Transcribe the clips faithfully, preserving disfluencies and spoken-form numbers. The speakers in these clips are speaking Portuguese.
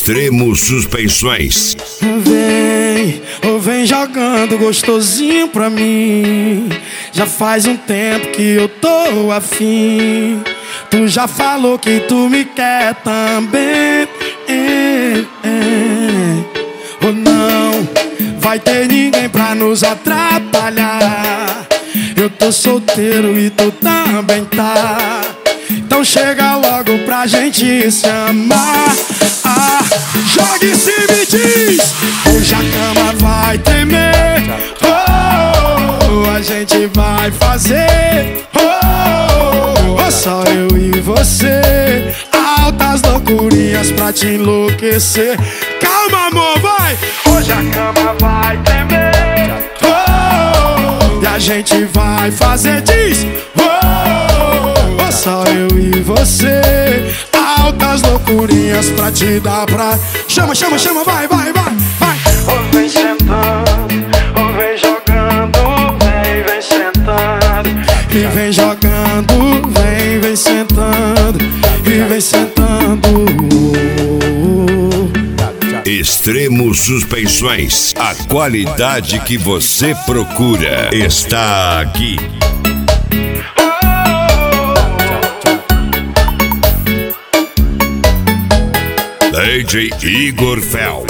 Extremo Suspensões. Vem, ou vem jogando gostosinho pra mim. Já faz um tempo que eu tô afim. Tu já falou que tu me quer também. É, é. Ou não vai ter ninguém pra nos atrapalhar. Eu tô solteiro e tu também tá. Então chega logo pra gente se amar. Ah, joga em cima e diz: hoje a cama vai tremer. Oh, a gente vai fazer. Oh, oh, só eu e você. Altas loucurinhas pra te enlouquecer. Calma, amor, vai. Hoje a cama vai tremer. Oh, e a gente vai fazer. Diz: oh, oh, só eu e você. Altas loucurinhas pra te dar pra... Chama, chama, chama, vai, vai, vai, vai. Ou vem sentando, ou vem jogando, vem, vem sentando. E vem jogando, vem, vem sentando. E vem sentando. Extremo Suspensões. A qualidade que você procura está aqui. D J Igor Fel.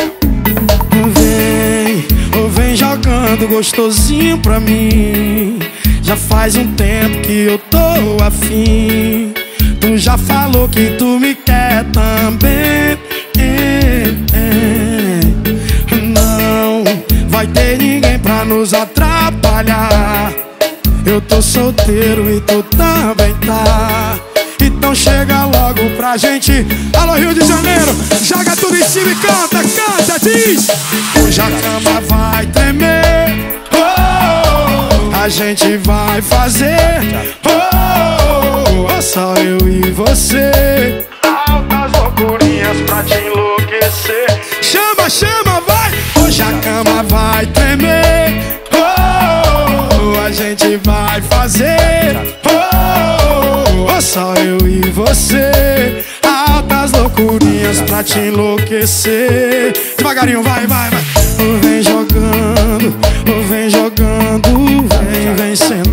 Vem, ou vem jogando gostosinho pra mim. Já faz um tempo que eu tô afim. Tu já falou que tu me quer também. É, é. Não vai ter ninguém pra nos atrapalhar. Eu tô solteiro e tu também tá. Então chega logo pra gente. Alô, Rio de Janeiro, joga tudo em cima e canta, canta, diz: hoje a cama vai tremer. Oh, a gente vai fazer. Oh, oh, só eu e você. Altas loucurinhas pra te enlouquecer. Chama, chama, vai. Hoje a cama vai tremer. Oh, a gente vai fazer. Oh, oh, só eu e você. Altas loucurinhas pra te enlouquecer. Devagarinho, vai, vai, vai. Ou vem jogando, ou vem jogando, vem, vem sentando.